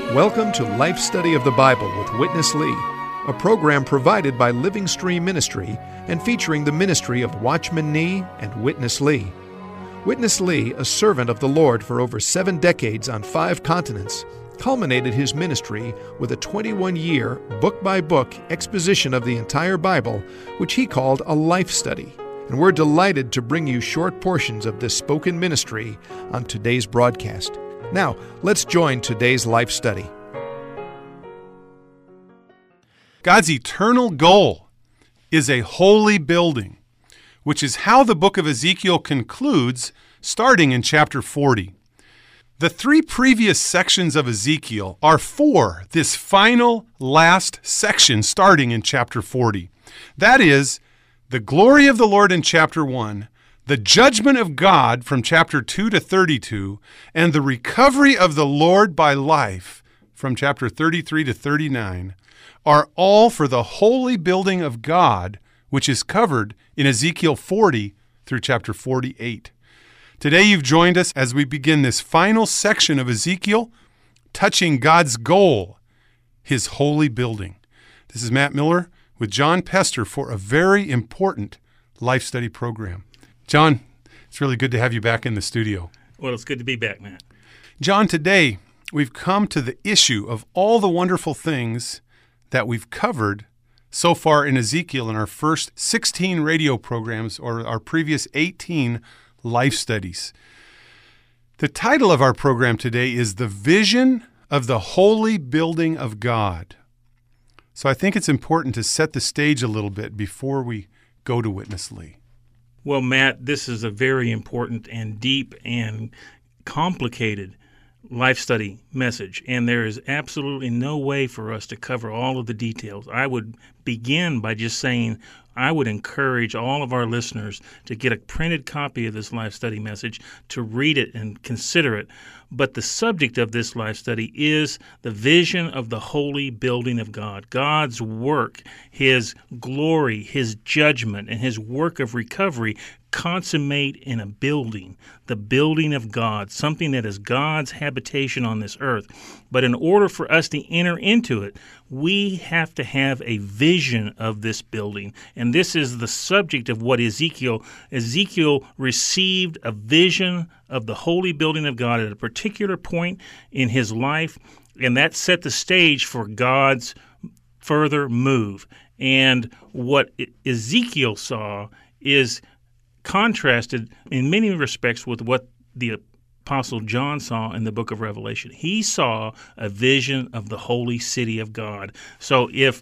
Welcome to Life Study of the Bible with Witness Lee, a program provided by Living Stream Ministry and featuring the ministry of Watchman Nee and Witness Lee. Witness Lee, a servant of the Lord for over 7 decades on 5 continents, culminated his ministry with a 21-year, book-by-book exposition of the entire Bible, which he called a life study. And we're delighted to bring you short portions of this spoken ministry on today's broadcast. Now, let's join today's life study. God's eternal goal is a holy building, which is how the book of Ezekiel concludes, starting in chapter 40. The 3 previous sections of Ezekiel are for this final, last section starting in chapter 40. That is, the glory of the Lord in chapter 1, the judgment of God from chapter 2 to 32, and the recovery of the Lord by life from chapter 33 to 39 are all for the holy building of God, which is covered in Ezekiel 40 through chapter 48. Today you've joined us as we begin this final section of Ezekiel, touching God's goal, His holy building. This is Matt Miller with John Pester for a very important life study program. John, it's really good to have you back in the studio. Well, it's good to be back, Matt. John, today we've come to the issue of all the wonderful things that we've covered so far in Ezekiel in our first 16 radio programs or our previous 18 life studies. The title of our program today is The Vision of the Holy Building of God. So I think it's important to set the stage a little bit before we go to Witness Lee. Well, Matt, this is a very important and deep and complicated life study message, and there is absolutely no way for us to cover all of the details. I would begin by just saying I would encourage all of our listeners to get a printed copy of this life study message, to read it and consider it. But the subject of this life study is the vision of the holy building of God, God's work, His glory, His judgment, and His work of recovery consummate in a building, the building of God, something that is God's habitation on this earth. But in order for us to enter into it, we have to have a vision of this building. And this is the subject of what Ezekiel received a vision of the holy building of God at a particular point in his life, and that set the stage for God's further move. And what Ezekiel saw is contrasted in many respects with what the Apostle John saw in the book of Revelation. He saw a vision of the holy city of God. So if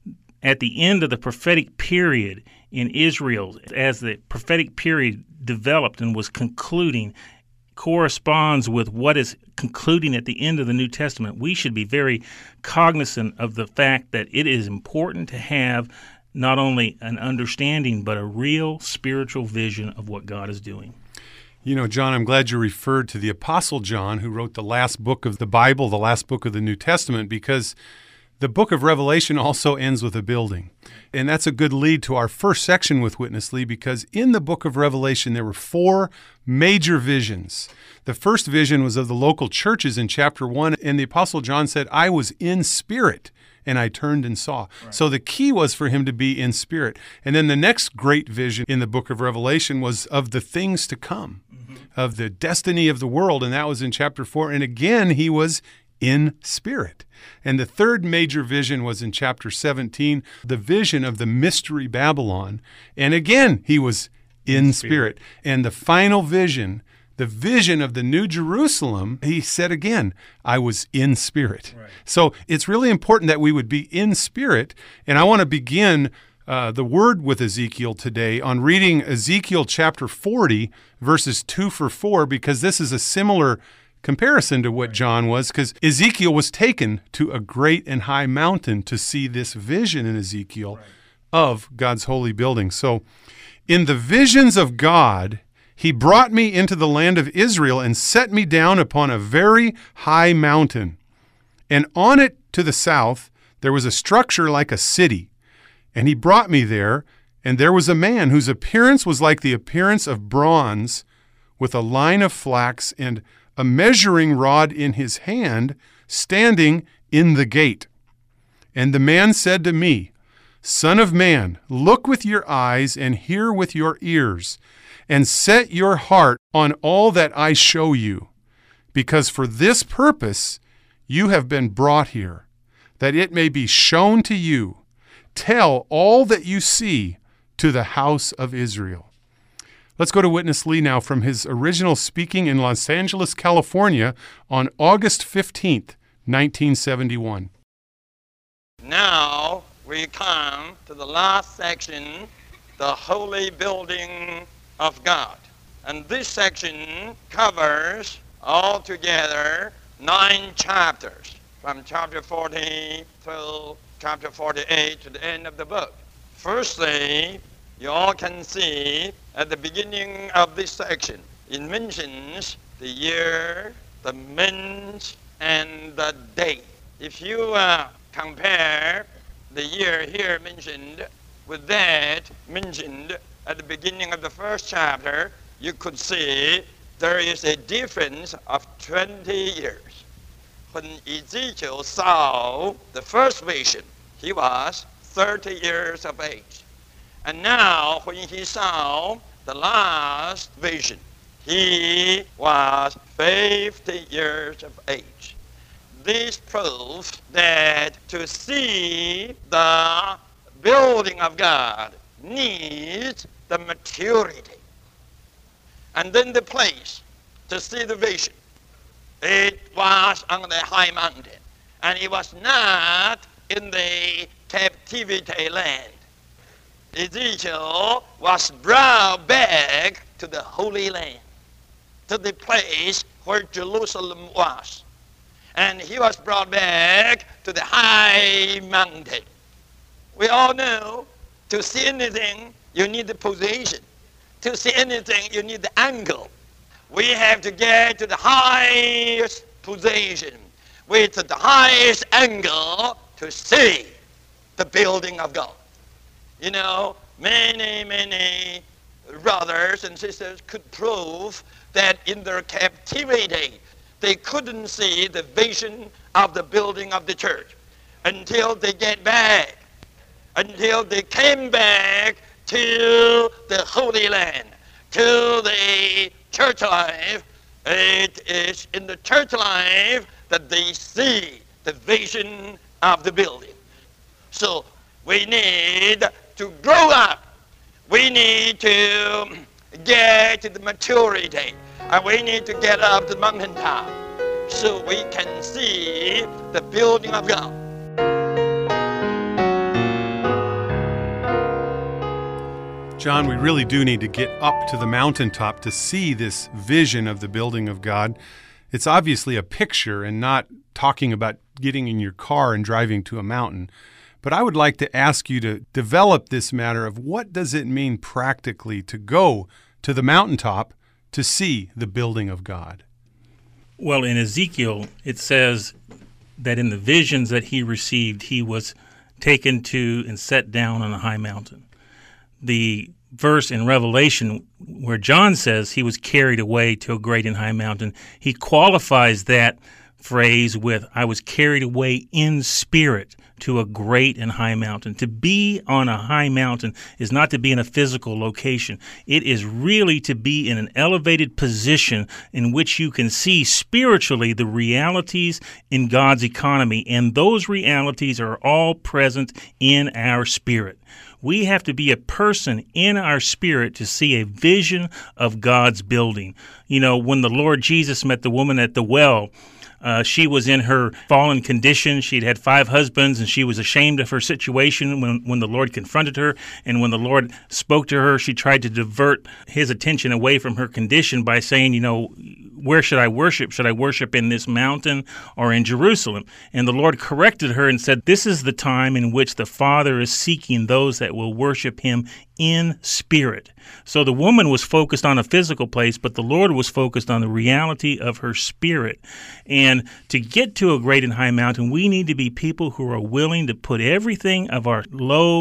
at the end of the prophetic period in Israel, as the prophetic period developed and was concluding, corresponds with what is concluding at the end of the New Testament, we should be very cognizant of the fact that it is important to have not only an understanding, but a real spiritual vision of what God is doing. You know, John, I'm glad you referred to the Apostle John, who wrote the last book of the Bible, the last book of the New Testament, because the book of Revelation also ends with a building. And that's a good lead to our first section with Witness Lee, because in the book of Revelation, there were 4 major visions. The first vision was of the local churches in chapter 1, and the Apostle John said, I was in spirit, and I turned and saw. Right. So the key was for him to be in spirit. And then the next great vision in the book of Revelation was of the things to come, of the destiny of the world, and that was in chapter 4. And again, he was in spirit. And the third major vision was in chapter 17, the vision of the mystery Babylon. And again, he was in spirit. And the final vision, the vision of the New Jerusalem, he said again, I was in spirit. Right. So it's really important that we would be in spirit. And I want to begin the word with Ezekiel today on reading Ezekiel chapter 40, verses 2-4, because this is a similar comparison to what John was, because Ezekiel was taken to a great and high mountain to see this vision in Ezekiel of God's holy building. So, in the visions of God, He brought me into the land of Israel and set me down upon a very high mountain. And on it to the south, there was a structure like a city. And He brought me there, and there was a man whose appearance was like the appearance of bronze, with a line of flax and a measuring rod in his hand standing in the gate. And the man said to me, Son of man, look with your eyes and hear with your ears, and set your heart on all that I show you, because for this purpose you have been brought here, that it may be shown to you. Tell all that you see to the house of Israel. Let's go to Witness Lee now from his original speaking in Los Angeles, California on August 15th, 1971. Now we come to the last section, the holy building of God. And this section covers altogether 9 chapters, from chapter 40 through chapter 48 to the end of the book. Firstly, you all can see at the beginning of this section, it mentions the year, the month, and the day. If you compare the year here mentioned with that mentioned at the beginning of the first chapter, you could see there is a difference of 20 years. When Ezekiel saw the first vision, he was 30 years of age. And now when he saw the last vision, he was 50 years of age. This proves that to see the building of God needs the maturity. And then the place to see the vision, it was on the high mountain, and it was not in the captivity land. Ezekiel was brought back to the Holy Land, to the place where Jerusalem was. And he was brought back to the high mountain. We all know to see anything, you need the position. To see anything, you need the angle. We have to get to the highest position with the highest angle to see the building of God. You know, many brothers and sisters could prove that in their captivity, they couldn't see the vision of the building of the church until they get back, until they came back to the Holy Land, to the church life. It is in the church life that they see the vision of the building. So we need to grow up. We need to get to the maturity. And we need to get up the mountaintop so we can see the building of God. John, we really do need to get up to the mountaintop to see this vision of the building of God. It's obviously a picture and not talking about getting in your car and driving to a mountain. But I would like to ask you to develop this matter of what does it mean practically to go to the mountaintop to see the building of God? Well, in Ezekiel, it says that in the visions that he received, he was taken to and set down on a high mountain. The verse in Revelation where John says he was carried away to a great and high mountain, he qualifies that phrase with, I was carried away in spirit to a great and high mountain. To be on a high mountain is not to be in a physical location. It is really to be in an elevated position in which you can see spiritually the realities in God's economy, and those realities are all present in our spirit. We have to be a person in our spirit to see a vision of God's building. You know, when the Lord Jesus met the woman at the well, she was in her fallen condition. She'd had 5 husbands, and she was ashamed of her situation when the Lord confronted her. And when the Lord spoke to her, she tried to divert his attention away from her condition by saying, you know, where should I worship? Should I worship in this mountain or in Jerusalem? And the Lord corrected her and said, this is the time in which the Father is seeking those that will worship him in spirit. So the woman was focused on a physical place, but the Lord was focused on the reality of her spirit. And to get to a great and high mountain, we need to be people who are willing to put everything of our low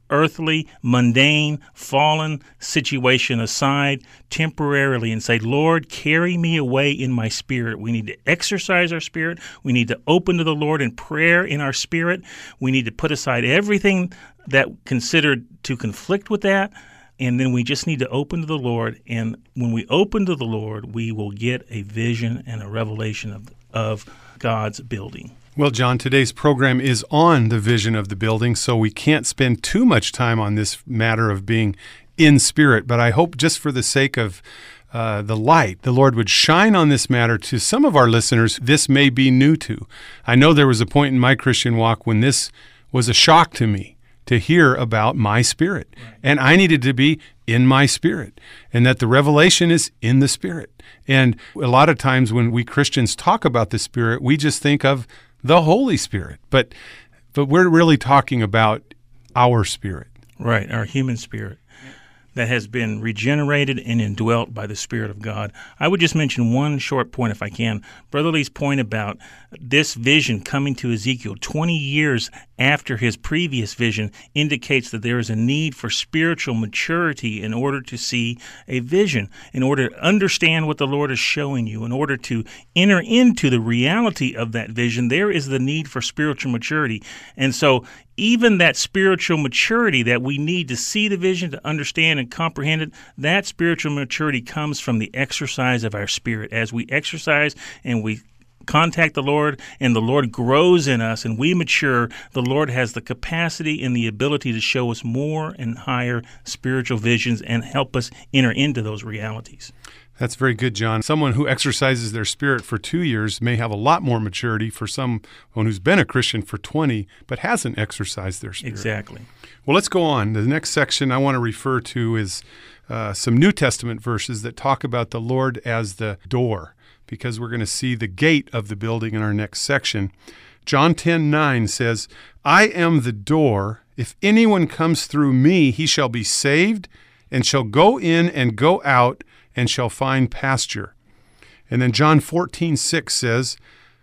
earthly, mundane, fallen situation aside temporarily and say, Lord, carry me away in my spirit. We need to exercise our spirit. We need to open to the Lord in prayer in our spirit. We need to put aside everything that considered to conflict with that. And then we just need to open to the Lord. And when we open to the Lord, we will get a vision and a revelation of God's building. Well, John, today's program is on the vision of the building, so we can't spend too much time on this matter of being in spirit. But I hope just for the sake of the light, the Lord would shine on this matter to some of our listeners this may be new to. I know there was a point in my Christian walk when this was a shock to me, to hear about my spirit. And I needed to be in my spirit, and that the revelation is in the spirit. And a lot of times when we Christians talk about the Spirit, we just think of the Holy Spirit. But we're really talking about our spirit. Right, our human spirit that has been regenerated and indwelt by the Spirit of God. I would just mention one short point if I can. Brother Lee's point about this vision coming to Ezekiel 20 years after his previous vision indicates that there is a need for spiritual maturity in order to see a vision, in order to understand what the Lord is showing you, in order to enter into the reality of that vision. There is the need for spiritual maturity. And so even that spiritual maturity that we need to see the vision, to understand and comprehend it, that spiritual maturity comes from the exercise of our spirit. As we exercise and we contact the Lord and the Lord grows in us and we mature, the Lord has the capacity and the ability to show us more and higher spiritual visions and help us enter into those realities. That's very good, John. Someone who exercises their spirit for 2 years may have a lot more maturity for someone who's been a Christian for 20 but hasn't exercised their spirit. Exactly. Well, let's go on. The next section I want to refer to is some New Testament verses that talk about the Lord as the door, because we're going to see the gate of the building in our next section. John 10:9 says, I am the door. If anyone comes through me, he shall be saved and shall go in and go out and shall find pasture. And then John 14:6 says,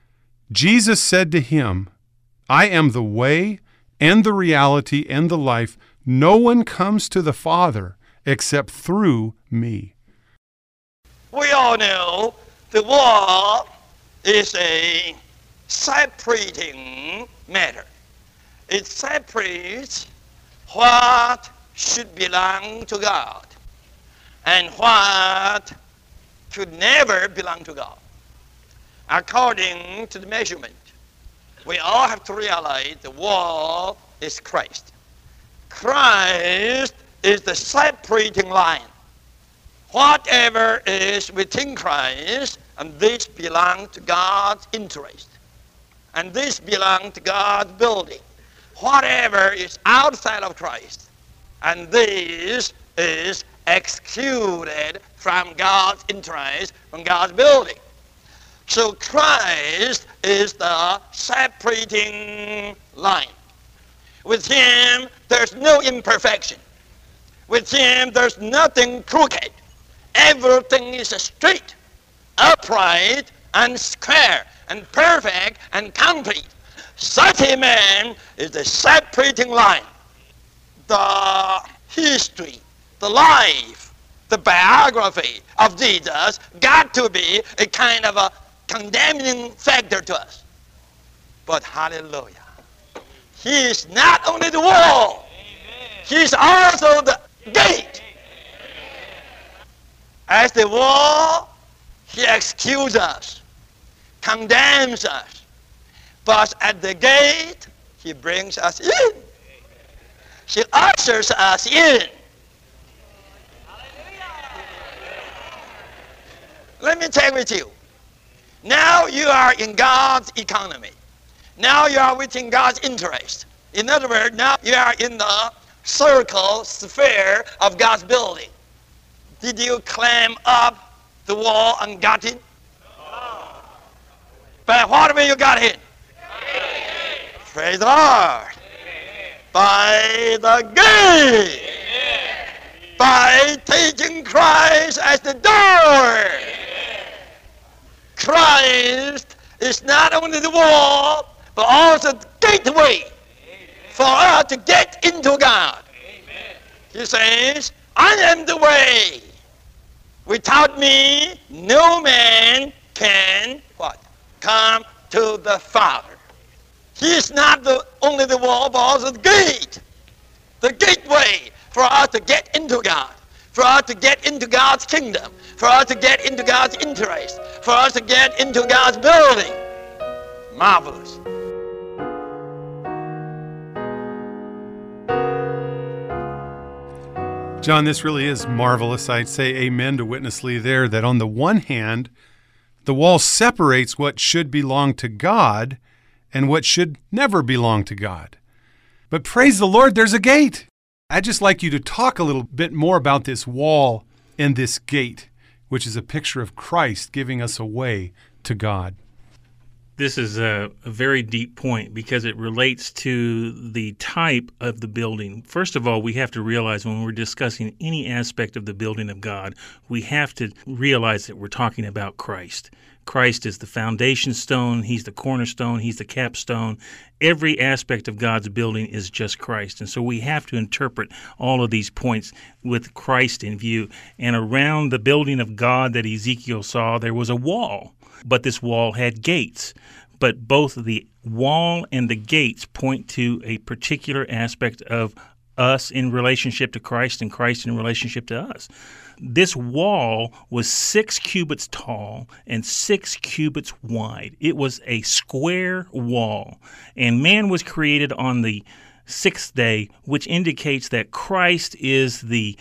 Jesus said to him, I am the way and the reality and the life. No one comes to the Father except through me. We all know the wall is a separating matter. It separates what should belong to God and what should never belong to God. According to the measurement, we all have to realize the wall is Christ. Christ is the separating line. Whatever is within Christ, and this belongs to God's interest. And this belongs to God's building. Whatever is outside of Christ, and this is excluded from God's interest, from God's building. So Christ is the separating line. With him, there's no imperfection. With him, there's nothing crooked. Everything is straight, upright, and square, and perfect, and complete. Such a man is the separating line. The history, the life, the biography of Jesus got to be a kind of a condemning factor to us. But hallelujah, he is not only the wall, he is also the gate. As the wall, he excuses us, condemns us. But at the gate, he brings us in. He ushers us in. Let me take with you. Now you are in God's economy. Now you are within God's interest. In other words, now you are in the circle, sphere of God's building. Did you climb up the wall and got in? No. By what way you got in? Praise the Lord. By the gate. By taking Christ as the door. Christ is not only the wall, but also the gateway for us to get into God. He says, I am the way. Without me, no man can, what? Come to the Father. He is not only the wall, but also the gate. The gateway for us to get into God, for us to get into God's kingdom, for us to get into God's interest, for us to get into God's building. Marvelous. John, this really is marvelous. I'd say amen to Witness Lee there, that on the one hand, the wall separates what should belong to God and what should never belong to God. But praise the Lord, there's a gate. I'd just like you to talk a little bit more about this wall and this gate, which is a picture of Christ giving us a way to God. This is a very deep point because it relates to the type of the building. First of all, we have to realize when we're discussing any aspect of the building of God, we have to realize that we're talking about Christ. Christ is the foundation stone. He's the cornerstone. He's the capstone. Every aspect of God's building is just Christ. And so we have to interpret all of these points with Christ in view. And around the building of God that Ezekiel saw, there was a wall. But this wall had gates. But both the wall and the gates point to a particular aspect of us in relationship to Christ and Christ in relationship to us. This wall was 6 cubits tall and 6 cubits wide. It was a square wall. And man was created on the 6th day, which indicates that Christ is the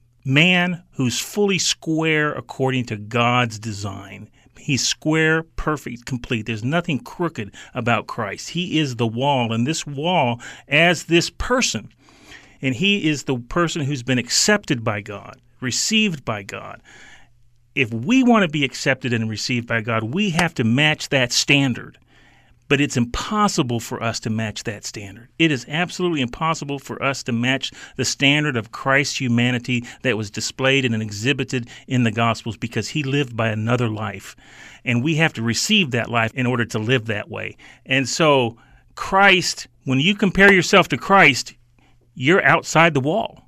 man who's fully square according to God's design. He's square, perfect, complete. There's nothing crooked about Christ. He is the wall, and this wall as this person. And he is the person who's been accepted by God, received by God. If we want to be accepted and received by God, we have to match that standard. But it's impossible for us to match that standard. It is absolutely impossible for us to match the standard of Christ's humanity that was displayed and exhibited in the Gospels because he lived by another life. And we have to receive that life in order to live that way. And so Christ, when you compare yourself to Christ, you're outside the wall.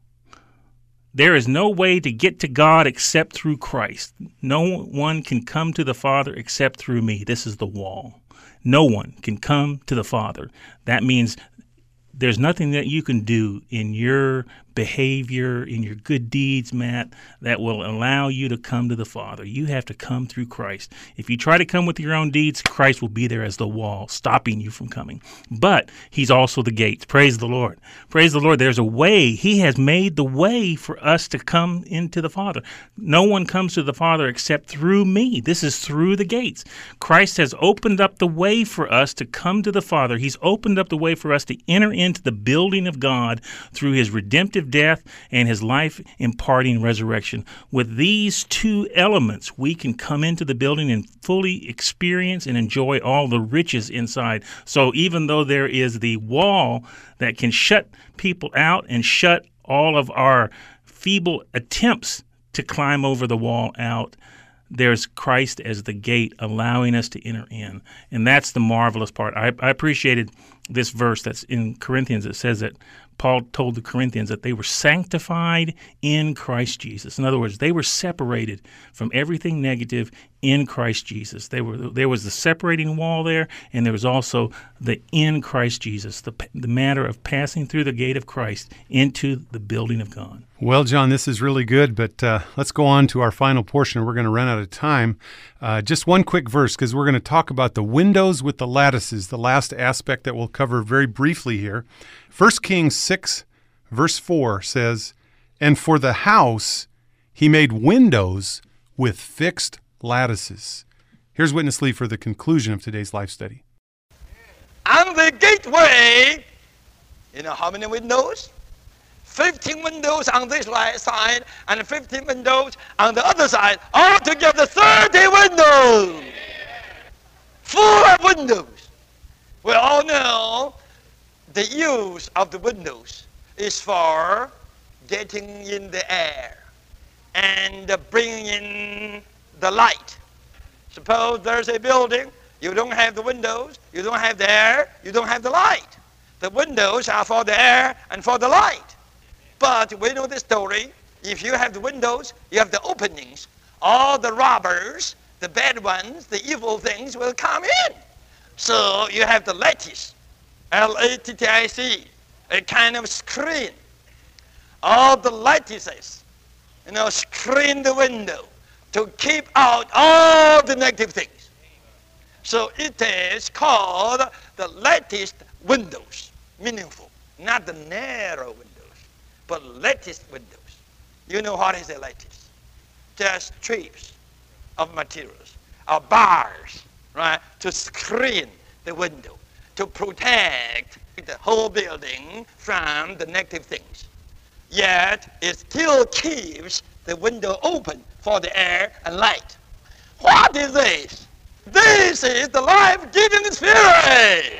There is no way to get to God except through Christ. No one can come to the Father except through me. This is the wall. No one can come to the Father. That means there's nothing that you can do in your behavior, in your good deeds, Matt, that will allow you to come to the Father. You have to come through Christ. If you try to come with your own deeds, Christ will be there as the wall, stopping you from coming. But he's also the gate. Praise the Lord. Praise the Lord. There's a way. He has made the way for us to come into the Father. No one comes to the Father except through me. This is through the gates. Christ has opened up the way for us to come to the Father. He's opened up the way for us to enter into the building of God through his redemptive death and his life imparting resurrection. With these two elements, we can come into the building and fully experience and enjoy all the riches inside. So even though there is the wall that can shut people out and shut all of our feeble attempts to climb over the wall out, there's Christ as the gate allowing us to enter in. And that's the marvelous part. I appreciated this verse that's in Corinthians. It says that Paul told the Corinthians that they were sanctified in Christ Jesus. In other words, they were separated from everything negative in Christ Jesus. There was the separating wall there, and there was also the in Christ Jesus, the matter of passing through the gate of Christ into the building of God. Well, John, this is really good, but let's go on to our final portion. We're going to run out of time. Just one quick verse, because we're going to talk about the windows with the lattices, the last aspect that we'll cover very briefly here. 1 Kings 6, verse 4 says, "And for the house he made windows with fixed lattices." Here's Witness Lee for the conclusion of today's life study. And the gateway, you know how many windows? 15 windows on this right side and 15 windows on the other side. Altogether 30 windows. Full of windows. We all know the use of the windows is for getting in the air and bringing in the light. Suppose there's a building, you don't have the windows, you don't have the air, you don't have the light. The windows are for the air and for the light. But we know the story. If you have the windows, you have the openings. All the robbers, the bad ones, the evil things will come in. So you have the lattice, L-A-T-T-I-C, a kind of screen. All the lattices, screen the window to keep out all the negative things. So it is called the latticed windows, meaningful, not the narrow windows, but latticed windows. You know what is a lattice? Just strips of materials, or bars, right, to screen the window, to protect the whole building from the negative things. Yet it still keeps the window open for the air and light. What is this? This is the life-giving Spirit.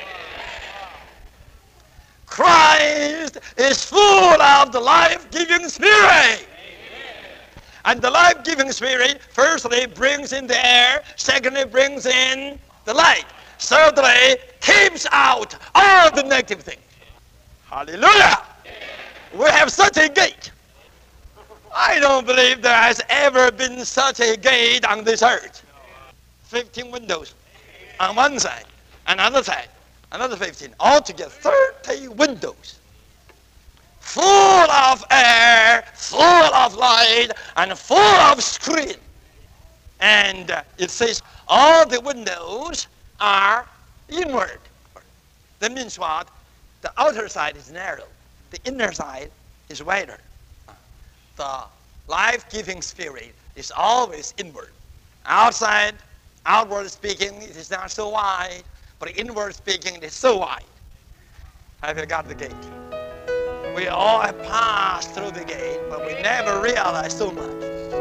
Christ is full of the life-giving Spirit. And the life-giving Spirit, firstly, brings in the air, secondly, brings in the light, thirdly, keeps out all the negative things. Hallelujah! We have such a gate. I don't believe there has ever been such a gate on this earth. 15 windows on one side, another 15. Altogether, 30 windows. Full of air, full of light, and full of screen. And it says all the windows are inward. That means what? The outer side is narrow. The inner side is wider. The life-giving Spirit is always inward. Outside, outward speaking, it is not so wide, but inward speaking, it is so wide. Have you got the gate? We all have passed through the gate, but we never realize so much.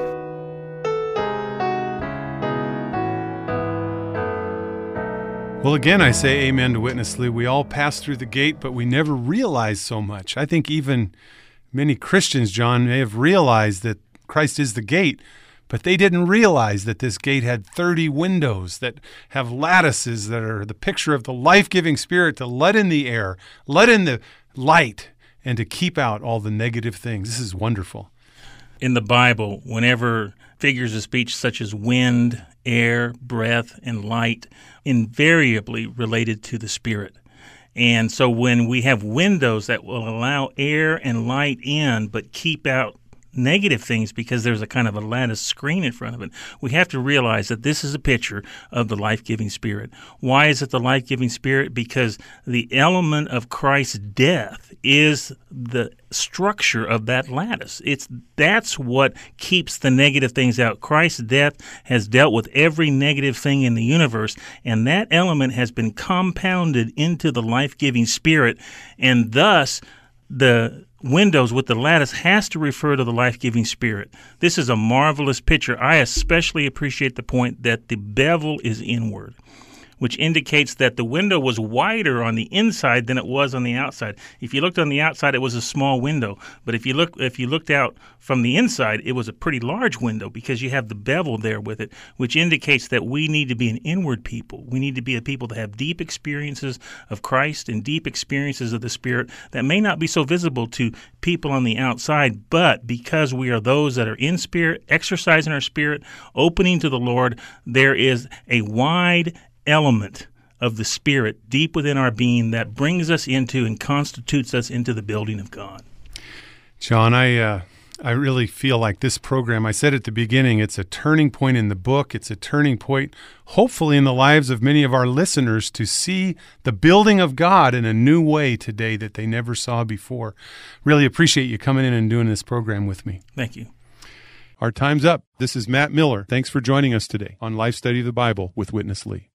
Well, again, I say amen to Witness Lee. We all pass through the gate, but we never realize so much. I think even many Christians, John, may have realized that Christ is the gate, but they didn't realize that this gate had 30 windows that have lattices that are the picture of the life-giving Spirit to let in the air, let in the light, and to keep out all the negative things. This is wonderful. In the Bible, whenever figures of speech such as wind, air, breath, and light invariably related to the Spirit. And so when we have windows that will allow air and light in but keep out negative things because there's a kind of a lattice screen in front of it, we have to realize that this is a picture of the life-giving Spirit. Why is it the life-giving Spirit? Because the element of Christ's death is the structure of that lattice. That's what keeps the negative things out. Christ's death has dealt with every negative thing in the universe, and that element has been compounded into the life-giving Spirit, and thus the windows with the lattice has to refer to the life-giving Spirit. This is a marvelous picture. I especially appreciate the point that the bevel is inward, which indicates that the window was wider on the inside than it was on the outside. If you looked on the outside, it was a small window, but if you looked out from the inside, it was a pretty large window because you have the bevel there with it, which indicates that we need to be an inward people. We need to be a people that have deep experiences of Christ and deep experiences of the Spirit that may not be so visible to people on the outside, but because we are those that are in Spirit, exercising our Spirit, opening to the Lord, there is a wide element of the Spirit deep within our being that brings us into and constitutes us into the building of God. John, I really feel like this program, I said at the beginning, it's a turning point in the book. It's a turning point, hopefully, in the lives of many of our listeners to see the building of God in a new way today that they never saw before. Really appreciate you coming in and doing this program with me. Thank you. Our time's up. This is Matt Miller. Thanks for joining us today on Life Study of the Bible with Witness Lee.